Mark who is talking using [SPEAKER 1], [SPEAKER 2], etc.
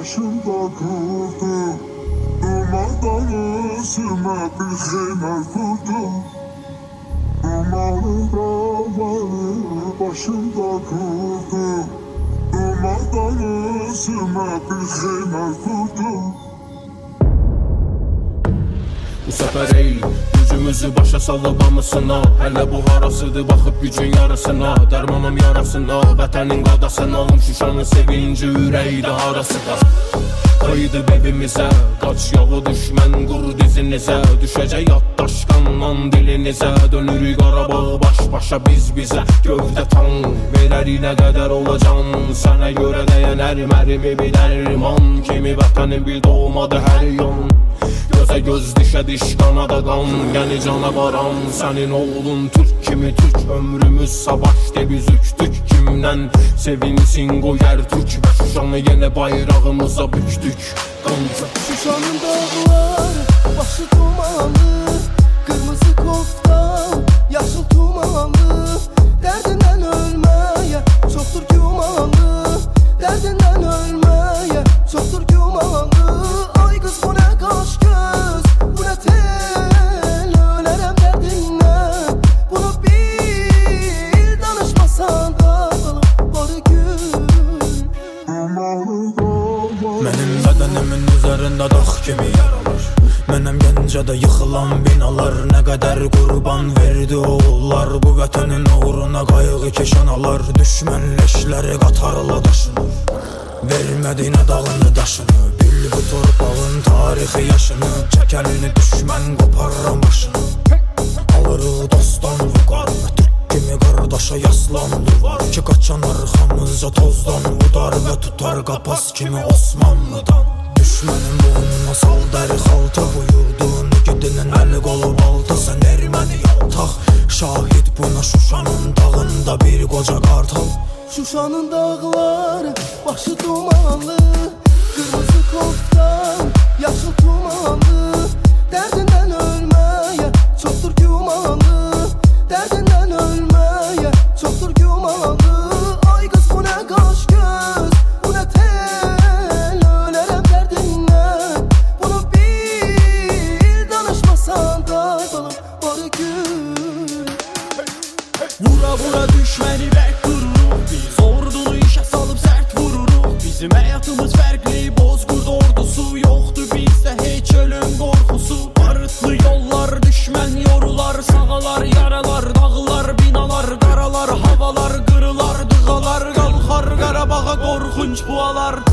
[SPEAKER 1] başımda kurdu. Dumandan özüme bir xeymər kurdum. Dumanın davarı başımda kurdu. Dumandan özüme bir xeymər kurdum.
[SPEAKER 2] Bu səfər ey, gücümüzü başa salıb hamısına. Hələ bu harasıdır, baxıb gücün yarısına. Dərmanım yarasına, vətənin qadasına. Şuşanın sevinci ürəkdə harasıda. Qayıdıb evimizə, qaç yağı düşmən qur dizinizə. Düşəcək yad daşqandan dilinizə. Dönürük Qarabağı baş-başa biz-bizə. Gövdə tan, verərik nə qədər olacan. Sənə görə dəyənər mərimi bilər iman kimi. Vətənin bir doğmadı hər yan. Gözə göz, dişə diş, qanada qan. Yəni cana varan, sənin oğlun Türk kimi. Türk ömrümüz savaşdı, biz üktük. Kimdən sevinsin qoyər Türk. Və Şuşanı yenə bayrağımıza büktük.
[SPEAKER 3] Şuşanın dağları, başı dumanlı. Qırmızı koftan, yaşıl tumanlı. Dərdindən ölməyə, çoxdur gümanlı. Dərdindən ölməyə, çoxdur gümanlı. Ay qız bu nə qaş göz, bu nə tel. Ölərəm dərdindən, bunu bil. Danışmasan da barı gül.
[SPEAKER 4] Mənim bədənimin üzərində dağ kimi yaralar. Mənəm Gəncədə yıxılan binalar. Nə qədər qurban verdi oğullar. Bu vətənin uğruna qayğı keşanalar. Düşmən leşləri qatarla daşınır. Vermədi nə dağını daşını. Bil bu torpağın tarixi yaşını. Çək əlini düşmən qoparram başını. Alırıq dostdan vüqar. Türk kimi qardaşa yaslan duvar. Ki qaçan arxamıza tozdan udar. Və tutar qapaz kimi Osmanlıdan. Düşmənin boynuna sal dəri xalta. Buyurdun igidinin əli qolu balta. Sən erməni yaltaq. Şahid buna Şuşanın dağında bir qoca qartal.
[SPEAKER 3] Şuşanın dağları, başı dumanlı. Qırmızı koftan, yaşıl tumanlı. Dərdindən ölməyə, çoxdur gümanlı. Dərdindən ölməyə, çoxdur gümanlı. Ay qız bu nə qaş göz, bu nə tel. Ölərəm dərdindən, bunu bil. Danışmasan da balım, barı gül.
[SPEAKER 5] Vura vura düşməni bək dururuq biz. Ordunu işə salıb sərt vururuq. Bizim həyatımız fərqli, Bozqurd ordusu yoxdur bizdə heç ölüm qorxusu. Barıtlı yollar, düşmən yorular. Sağalar, yaralar, dağlar, binalar. Qaralar, havalar, qırılar, dığalar. Qalxar Qarabağa qorxunç bualar.